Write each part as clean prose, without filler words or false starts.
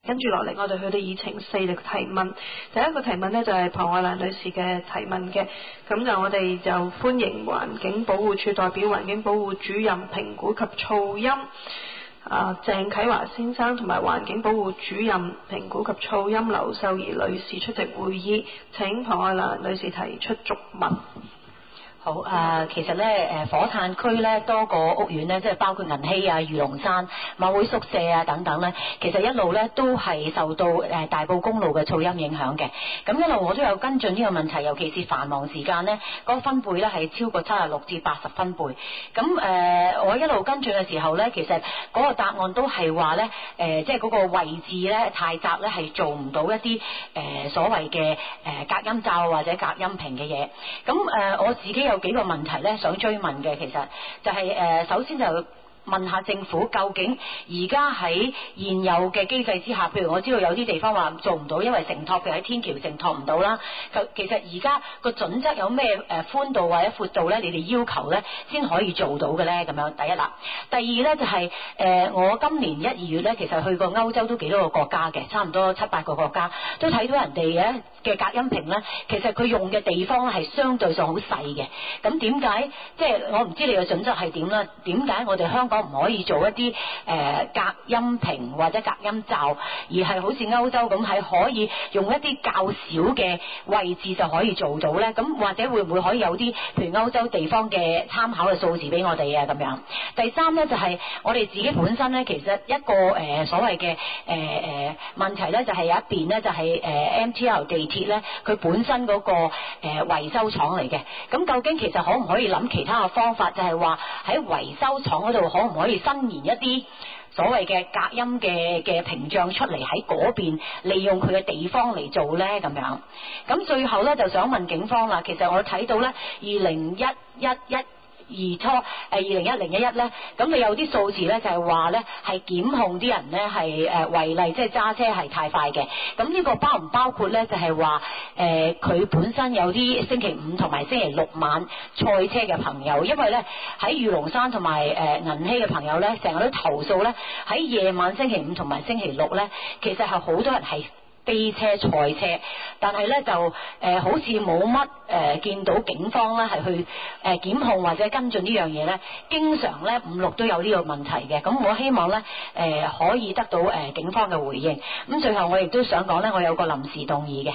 跟住落嚟，我哋去到議程4嘅提問。第一個提問呢，就係龐愛蘭女士嘅提問嘅，咁就我哋就歡迎環境保護署代表環境保護主任評估及噪音鄭啟華先生同埋環境保護主任評估及噪音劉秀儀女士出席會議。請龐愛蘭女士提出觸問。 好其實咧火炭區咧多個屋苑咧，即係包括銀禧啊、御龍山、馬會宿舍啊等等咧，其實一路咧都係受到大埔公路嘅噪音影響嘅。咁一路我都有跟進呢個問題，尤其是繁忙時間咧，嗰個分貝咧係超過76至80分貝。咁我一路跟進嘅時候咧，其實嗰個答案都係話咧即係嗰個位置咧太窄咧，係做唔到一啲所謂嘅隔音罩或者隔音屏嘅嘢。咁我自己有幾個問題咧想追問嘅，其實就係首先就問下政府，究竟而家喺現有嘅機制之下，譬如我知道有啲地方話做唔到，因為承托，譬如喺天橋承托唔到啦。其實而家個準則有咩寬度或者闊度咧？你哋要求咧先可以做到嘅咧？咁樣第一啦。第二咧就係我今年1、2月咧，其實去過歐洲都幾多個國家嘅，差唔多7、8個國家，都睇到人哋嘅隔音屏咧，其實佢用嘅地方咧係相對上好細嘅。咁點解即係我唔知你嘅準則係點啦？點解我哋香港唔可以做一啲隔音屏或者隔音罩，而係好似歐洲咁係可以用一啲較少嘅位置就可以做到呢？咁或者會唔會可以有啲譬如歐洲地方嘅參考嘅數字俾我哋啊？咁樣。第三呢，就係我哋自己本身呢，其實一個所謂嘅問題呢，就係有一邊呢，就係MTR 地鐵呢，佢本身嗰個維修廠嚟嘅。咁究竟其實可唔可以諗其他嘅方法，就係話喺維修廠嗰度可唔可以伸延一啲所謂嘅隔音嘅屏障出嚟喺嗰邊，利用佢嘅地方嚟做呢？咁樣。咁最後呢，就想問警方啦，其實我睇到呢2011初201011咧，咁你有啲數字咧就係話咧係檢控啲人咧係違例，即係揸車係太快嘅。咁呢個包唔包括咧？就係話佢本身有啲星期五同埋星期六晚賽車嘅朋友，因為咧喺御龍山同埋銀禧嘅朋友咧，成日都投訴咧喺夜晚星期五同埋星期六咧，其實係好多人係飛車賽車，但係咧就好似冇乜見到警方咧係去檢控或者跟進呢樣嘢咧，經常咧5、6都有呢個問題嘅。咁我希望咧可以得到警方嘅回應。咁最後我亦都想講咧，我有個臨時動議嘅。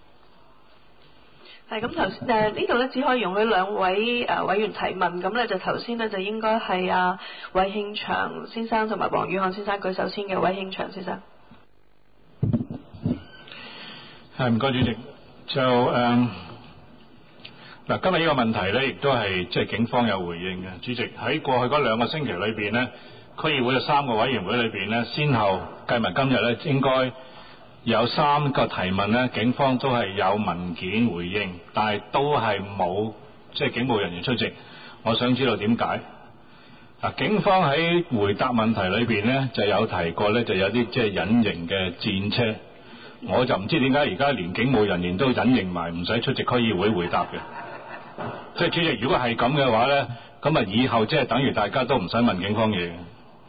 係咁頭先呢度咧只可以容許2位委員提問，咁咧就頭先咧就應該係韋慶祥先生同埋黃宇漢先生舉手先嘅。韋慶祥先生。 係，唔該主席。就嗱，今日呢個問題咧，亦都係即係警方有回應嘅。主席，喺過去嗰2個星期裏邊咧，區議會嘅3個委員會裏邊咧，先後計埋今日咧，應該有3個提問咧，警方都係有文件回應，但係都係冇即係警務人員出席。我想知道點解？嗱，警方喺回答問題裏邊咧，就有提過咧，就有啲即係隱形嘅戰車。我就唔知點解而家連警務人員都隱形埋，唔使出席區議會回答嘅。即係主席，如果係咁嘅話呢，咁啊以後即係等於大家都唔使問警方嘢。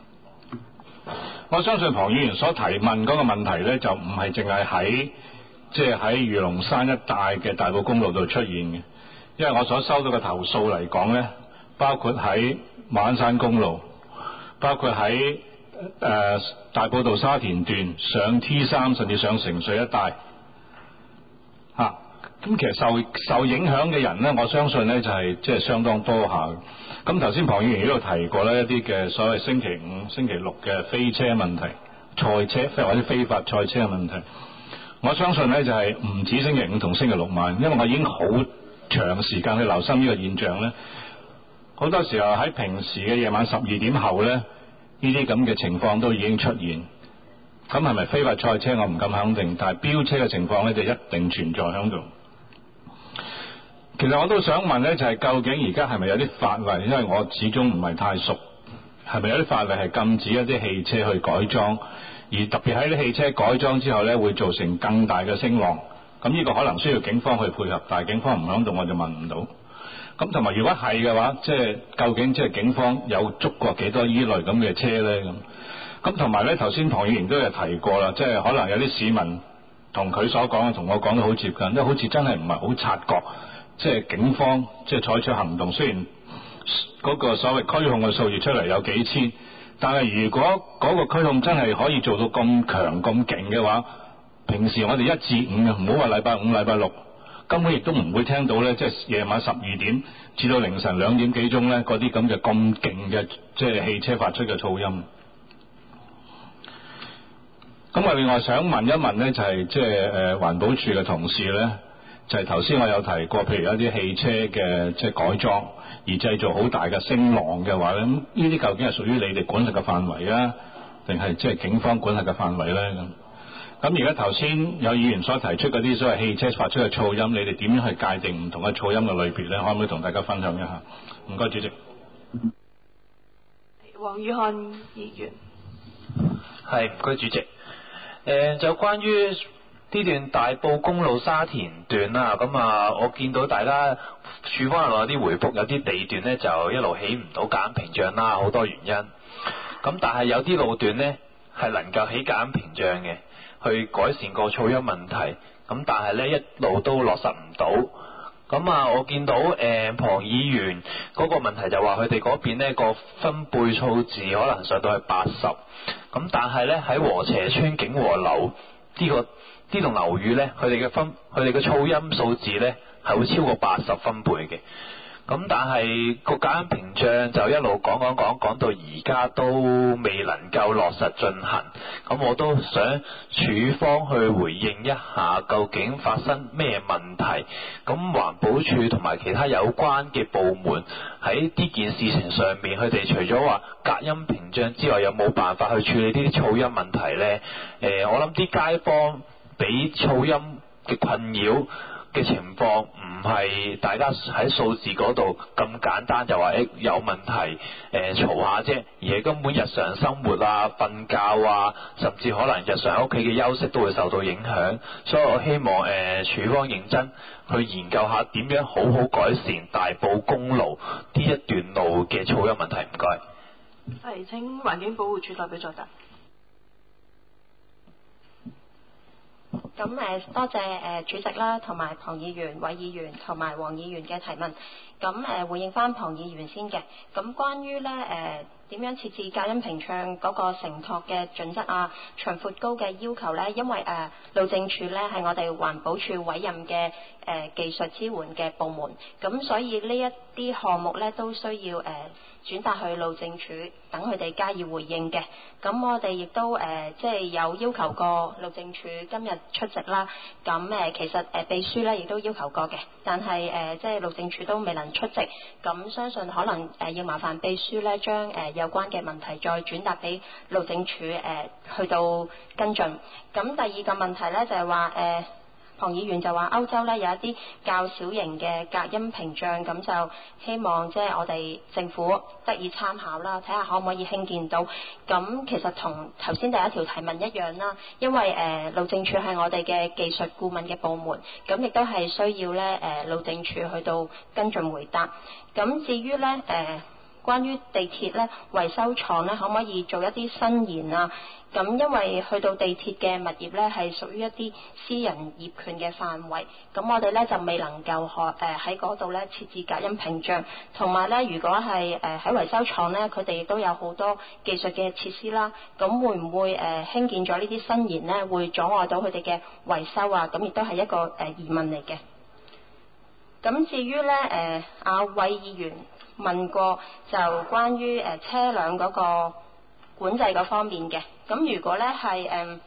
我相信龐議員所提問嗰個問題呢，就唔係淨係喺即係喺御龍山一帶嘅大埔公路度出現嘅，因為我所收到嘅投訴嚟講呢，包括喺馬鞍山公路，包括喺大埔道沙田段上 T3 甚至上城隧一帶咁其實受影響嘅人呢，我相信呢就係即係相當多下。咁頭先龐議員呢度提過呢一啲嘅所謂星期五、星期六嘅飛車問題、賽車或者非法賽車嘅問題，我相信呢就係唔止星期五同星期六晚，因為我已經好長時間去留心呢個現象呢。好多時候喺平時嘅夜晚12點後呢，呢啲咁嘅情況都已經出現。咁係咪非法賽車我唔敢肯定，但係飆車嘅情況呢就一定存在喺度。其實我都想問呢，就係究竟而家係咪有啲法例，因為我始終唔係太熟，係咪有啲法例係禁止一啲汽車去改裝，而特別喺啲汽車改裝之後呢，會造成更大嘅聲浪。咁呢個可能需要警方去配合，但係警方唔響度，我就問唔到。咁同埋如果係嘅話，即係究竟即係警方有捉過幾多依類咁嘅車呢？咁咁同埋咧，頭先龐議員都有提過啦，即係可能有啲市民同佢所講嘅同我講得好接近，都好似真係唔係好察覺，即係警方即係採取行動，雖然嗰個所謂驅控嘅數字出嚟有幾千，但係如果嗰個驅控真係可以做到咁強咁勁嘅話，平時我哋1至5唔好話禮拜5、禮拜6，根本亦都唔會聽到咧，即係夜晚12點至到凌晨2點幾鐘咧，嗰啲咁嘅咁勁嘅即係汽車發出嘅噪音。咁我另外想問一問咧，就係即係環保署嘅同事咧，就係頭先我有提過，譬如一啲汽車嘅即係改裝而製造好大嘅聲浪嘅話咧，咁呢啲究竟係屬於你哋管轄嘅範圍啊，定係即係警方管轄嘅範圍咧？咁而家頭先有議員所提出嗰啲所謂汽車發出嘅噪音，你哋點樣去界定唔同嘅噪音嘅類別咧？可唔可以同大家分享一下？唔該，主席。 黃宇漢議員。 係，唔該，主席。就關於呢段大埔公路沙田段啦，咁我見到大家署方有啲回覆，有啲地段呢就一路起唔到隔音屏障啦，好多原因。咁但係有啲路段呢係能夠起隔音屏障嘅，去改善個噪音問題。咁但係呢一路都落實唔到。咁我見到龐議員嗰個問題就話佢哋嗰邊呢個分貝數字可能上到去80。咁但係咧喺禾輋邨景和樓呢棟樓宇咧，佢哋嘅噪音數字咧係會超過80分貝嘅。咁但係個隔音屏障就一路講到而家都未能夠落實進行。咁我都想署方去回應一下，究竟發生咩問題？咁環保署同埋其他有關嘅部門喺呢件事情上面，佢哋除咗話隔音屏障之外，有冇辦法去處理呢啲噪音問題呢？我諗啲街坊俾噪音嘅困擾嘅情況唔係大家喺數字嗰度咁簡單就話有問題嘈下啫，而係根本日常生活啊、瞓覺啊，甚至可能日常喺屋企嘅休息都會受到影響。所以我希望署方認真去研究下點樣好好改善大埔公路呢一段路嘅噪音問題。唔該。 係，請環境保護署代表作答。 咁多謝主席啦，同埋龐議員、韋議員同埋黃議員嘅提問。咁回應翻龐議員先嘅。咁關於咧點樣設置隔音屏障嗰個承托嘅準則啊、長闊高嘅要求咧，因為路政署咧係我哋環保署委任嘅技術支援嘅部門，咁所以呢一啲項目咧都需要轉達去路政署，等佢哋加以回應嘅。咁我哋亦都即係有要求過路政署今日出席啦。咁其實秘書咧亦都要求過嘅，但係即係路政署都未能出席。咁相信可能要麻煩秘書咧將有關嘅問題再轉達俾路政署去到跟進。咁第二個問題咧就係話龐議員就話歐洲咧有一啲較小型嘅隔音屏障，咁就希望即係我哋政府得以參考啦，睇下可唔可以興建到。咁其實同頭先第一條提問一樣啦，因為路政署係我哋嘅技術顧問嘅部門，咁亦都係需要咧路政署去到跟進回答。咁至於咧關於地鐵咧維修廠咧可唔可以做一啲伸延啊？咁因為去到地鐵嘅物業咧係屬於一啲私人業權嘅範圍，咁我哋咧就未能夠喺嗰度咧設置隔音屏障，同埋咧如果係喺維修廠咧，佢哋亦都有好多技術嘅設施啦，咁會唔會興建咗呢啲伸延咧，會阻礙到佢哋嘅維修啊？咁亦都係一個疑問嚟嘅。咁至於咧阿韋議員問過就關於車輛嗰個管制嗰方面嘅，咁如果咧係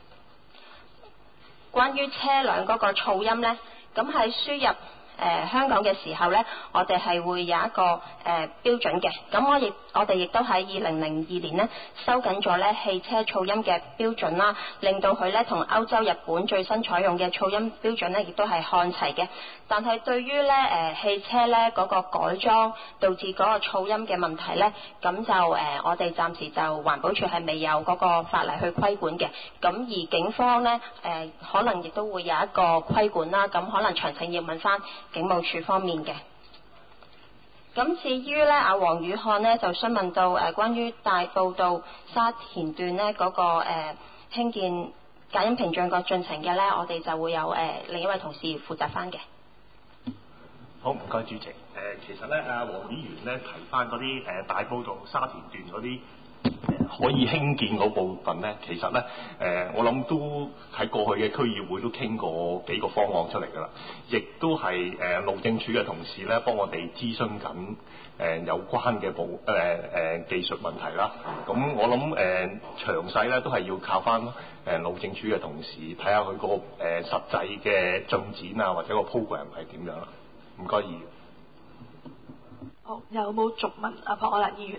關於車輛嗰個噪音咧，咁喺輸入香港嘅時候咧，我哋係會有一個標準嘅。咁我哋亦都喺2002年咧收緊咗咧汽車噪音嘅標準啦，令到佢咧同歐洲、日本最新採用嘅噪音標準咧，亦都係看齊嘅。但係對於咧汽車咧嗰個改裝導致嗰個噪音嘅問題咧，咁就我哋暫時就環保署係未有嗰個法例去規管嘅。咁而警方咧可能亦都會有一個規管啦。咁可能詳情要問翻警務處方面嘅。 咁至於咧，阿黃宇漢咧就詢問到關於大埔道沙田段咧嗰個興建隔音屏障個進程嘅咧，我哋就會有另一位同事負責翻嘅。 好，唔該主席。其實咧，阿黃議員咧提翻嗰啲大埔道沙田段嗰啲可以興建嗰部分咧，其實咧我諗都喺過去嘅區議會都傾過幾個方案出嚟㗎啦，亦都係路政署嘅同事咧幫我哋諮詢緊有關嘅技術問題啦。咁我諗詳細咧都係要靠翻路政署嘅同事睇下佢個實際嘅進展啊，或者個 program 係點樣啦。唔該議員。 好，有冇續問？阿龐愛蘭議員。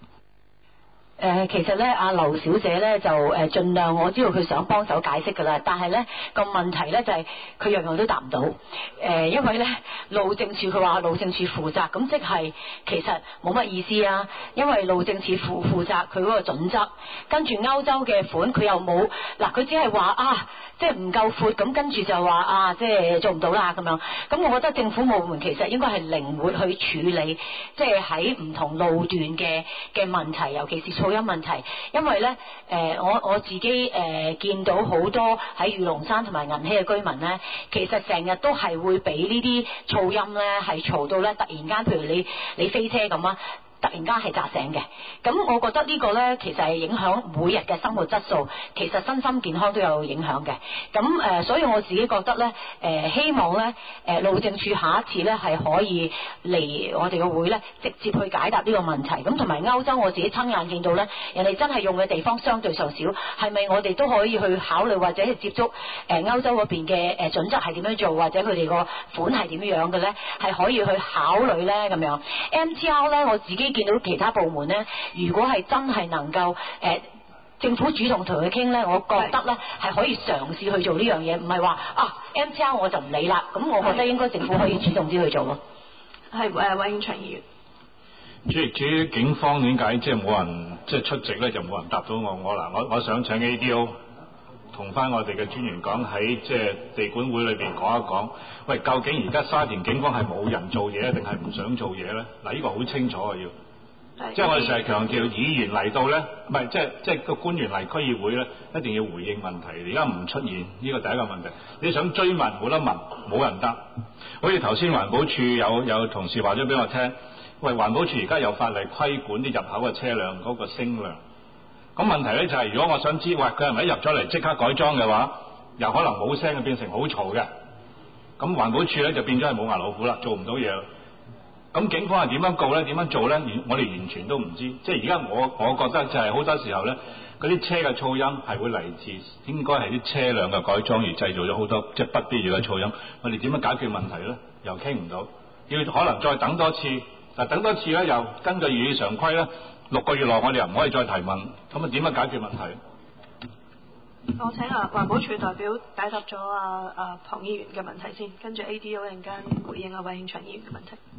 其實咧，阿劉小姐咧就盡量，我知道佢想幫手解釋㗎啦，但係咧個問題咧就係佢樣樣都答唔到。因為咧路政署佢話路政署負責，咁即係其實冇乜意思啊。因為路政署負責佢嗰個準則，跟住歐洲嘅款佢又冇嗱，佢只係話啊，即係唔夠闊，咁跟住就話啊，即係做唔到啦咁樣。咁我覺得政府部門其實應該係靈活去處理，即係喺唔同路段嘅問題，尤其是噪音問題。因為咧我自己見到好多喺御龍山同埋銀禧嘅居民咧，其實成日都係會俾呢啲噪音咧係嘈到咧，突然間譬如你飛車咁啊，突然間係扎醒嘅。咁我覺得呢個呢，其實係影響每日嘅生活質素，其實身心健康都有影響嘅。咁所以我自己覺得呢，希望呢路政署下一次呢係可以嚟我哋嘅會呢，直接去解答呢個問題。咁同埋歐洲我自己親眼見到呢，人哋真係用嘅地方相對上少，係咪我哋都可以去考慮或者去接觸歐洲嗰邊嘅準則係點樣做，或者佢哋個款係點樣嘅呢？係可以去考慮呢咁樣。MTR 呢，我自己見到其他部門呢，如果係真係能夠政府主動同佢傾呢，我覺得呢係可以嘗試去做呢樣嘢，唔係話啊 MTR 我就唔理啦。咁我覺得應該政府可以主動啲去做咯。 係韋慶祥議員。 至於警方點解即係冇人即係出席呢，就冇人答到我想請 ADO 同翻我哋嘅專員講，喺即係地管會裏邊講一講，喂，究竟而家沙田警方係冇人做嘢定係唔想做嘢咧？嗱，呢個好清楚啊，要，即係我哋成日強調，議員嚟到咧，唔係即係個官員嚟區議會咧，一定要回應問題。而家唔出現，呢個第一個問題。你想追問冇得問，冇人答。好似頭先環保署有同事話咗俾我聽，喂，環保署而家有法例規管啲入口嘅車輛嗰個聲量。咁問題咧就係，如果我想知，喂，佢係咪一入咗嚟即刻改裝嘅話，又可能冇聲變成好嘈嘅，咁環保署咧就變咗係冇牙老虎啦，做唔到嘢啦。咁警方係點樣告咧？點樣做咧？我哋完全都唔知。即係而家我覺得就係好多時候咧，嗰啲車嘅噪音係會嚟自應該係啲車輛嘅改裝而製造咗好多即係不必要嘅噪音。我哋點樣解決問題咧？又傾唔到，要可能再等多次。但等多次咧，又根據議事常規咧。6個月內我哋又唔可以再提問，咁啊點樣解決問題？ 我請環保署代表解答咗龐議員嘅問題先，跟住 ADO 一陣間回應韋慶祥議員嘅問題。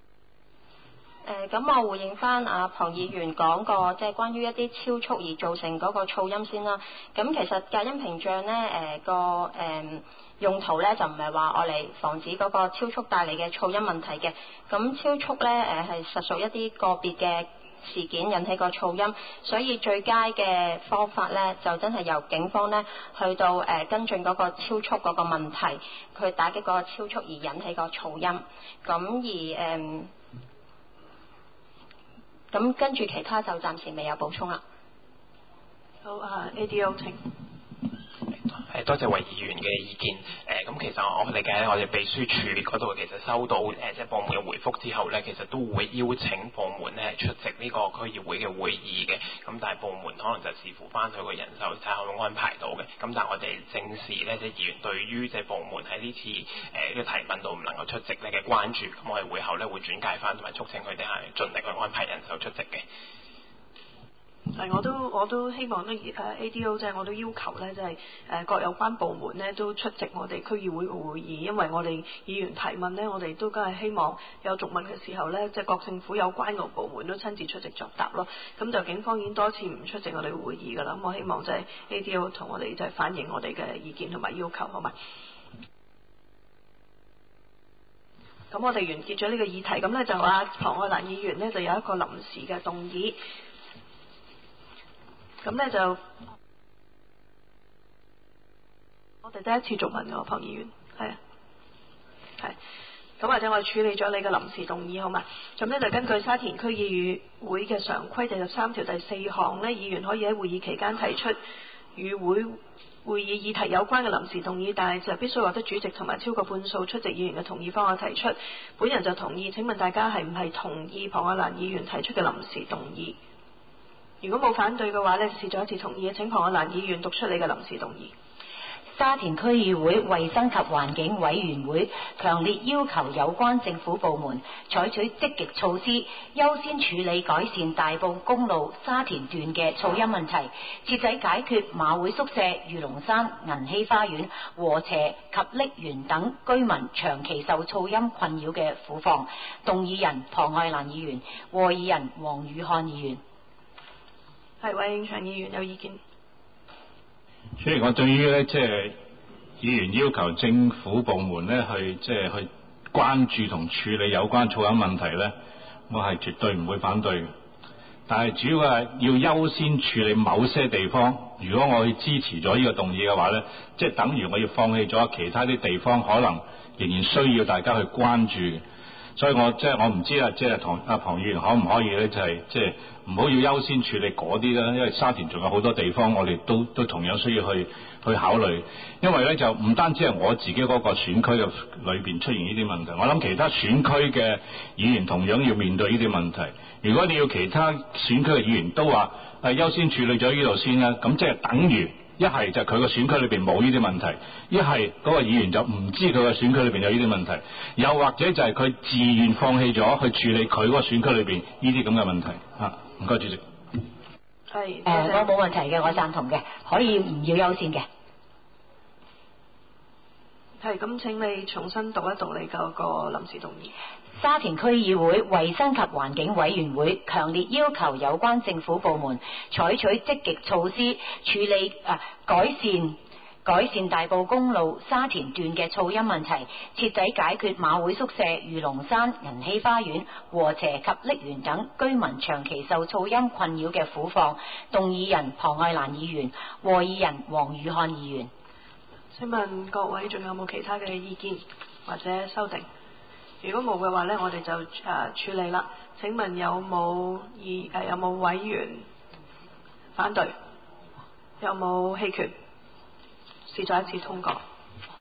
咁我回應翻龐議員講過，即係關於一啲超速而造成嗰個噪音先啦。咁其實隔音屏障咧用途咧就唔係話我嚟防止嗰個超速帶嚟嘅噪音問題嘅。咁超速咧係實屬一啲個別嘅事件引起個噪音，所以最佳嘅方法咧就真係由警方咧去到跟進嗰個超速嗰個問題，去打擊嗰個超速而引起個噪音。咁跟住其他就暫時未有補充啦。 好ADO 請。 多謝韋議員嘅意見。咁其實我哋秘書處嗰度其實收到即係部門嘅回覆之後咧，其實都會邀請部門咧出席呢個區議會嘅會議嘅。咁但係部門可能就視乎翻佢個人手睇下可唔可以安排到嘅。咁但係我哋正視咧即係議員對於即係部門喺呢次呢個提問度唔能夠出席咧嘅關注，咁我哋會後咧會轉介翻同埋促請佢哋係盡力去安排人手出席嘅。 我都希望咧ADO 即係我都要求咧，即係各有關部門咧都出席我哋區議會嘅會議，因為我哋議員提問咧，我哋都梗係希望有續問嘅時候咧，即係各政府有關嘅部門都親自出席作答咯。咁就警方已經多次唔出席我哋嘅會議㗎啦。咁我希望即係 ADO 同我哋就係反映我哋嘅意見同埋要求，好嘛？ 咁我哋完結咗呢個議題，咁呢就龐愛蘭議員呢就有一個臨時嘅動議，咁呢就我哋第一次續問嘅龐議員，係啊，係。咁或者我哋處理咗你嘅臨時動議好嘛？咁呢就根據沙田區議會嘅常規第13條第4項呢，議員可以喺會議期間提出與會議議題有關嘅臨時動議，但係就必須獲得主席同埋超過半數出席議員嘅同意方可提出。本人就同意，請問大家係唔係同意龐愛蘭議員提出嘅臨時動議？如果冇反對嘅話呢，視作一次同意。請龐愛蘭議員讀出你嘅臨時動議。 沙田區議會衛生及環境委員會強烈要求有關政府部門採取積極措施，優先處理改善大埔公路沙田段嘅噪音問題，徹底解決馬會宿舍、御龍山、銀禧花園、禾輋及瀝源等居民長期受噪音困擾嘅苦況。動議人龐愛蘭議員，和議人黃宇漢議員。 係，韋永祥議員有意見。 所以我對於咧，即係議員要求政府部門咧去關注同處理有關噪音問題咧，我係絕對唔會反對嘅。但係主要係要優先處理某些地方。如果我去支持咗呢個動議嘅話咧，即係等於我要放棄咗其他啲地方可能仍然需要大家去關注嘅。所以我唔知即係同阿龐議員可唔可以咧，就係即係唔好要優先處理嗰啲啦，因為沙田仲有好多地方我哋都同樣需要去考慮。因為咧就唔單止係我自己嗰個選區嘅裏邊出現呢啲問題，我諗其他選區嘅議員同樣要面對呢啲問題。如果你要其他選區嘅議員都話優先處理咗呢度先啦，咁即係等於一係就佢個選區裏邊冇呢啲問題，一係嗰個議員就唔知佢個選區裏邊有呢啲問題，又或者就係佢自願放棄咗去處理佢嗰個選區裏邊呢啲咁嘅問題嚇。唔該，主席。 係我冇問題嘅，我贊同嘅，可以唔要優先嘅。 係，咁請你重新讀一讀你嗰個臨時動議。 沙田區議會衛生及環境委員會強烈要求有關政府部門採取積極措施，處理改善大埔公路沙田段嘅噪音問題，徹底解決馬會宿舍、御龍山、銀禧花園、禾輋及瀝源等居民長期受噪音困擾嘅苦況。動議人龐愛蘭議員，和議人黃宇漢議員。 請問各位仲有冇其他嘅意見或者修訂？如果冇嘅話呢，我哋就處理啦。請問有冇委員反對？有冇棄權？視作一次通過。